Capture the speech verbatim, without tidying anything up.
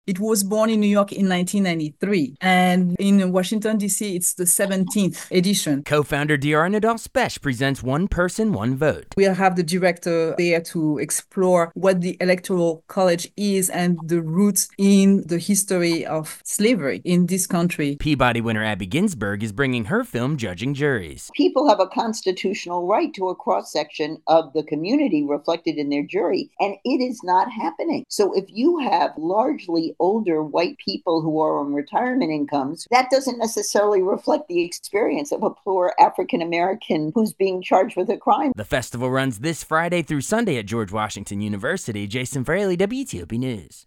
It was born in New York in nineteen ninety-three, and in Washington, D C, it's the seventeenth edition. Co-founder Diara Nadal-Spesh presents One Person, One Vote. We'll have the director there to explore what the Electoral College is and the roots in the history of slavery in this country. Peabody winner Abby Ginsburg is bringing her film Judging Juries. People have a constitutional right to a cross-section of the community reflected in their jury, and it is not happening. So if you have largely older white people who are on retirement incomes, that doesn't necessarily reflect the experience of a poor African American who's being charged with a crime. The festival runs this Friday through Sunday at George Washington University. Jason Fraley, W T O P News.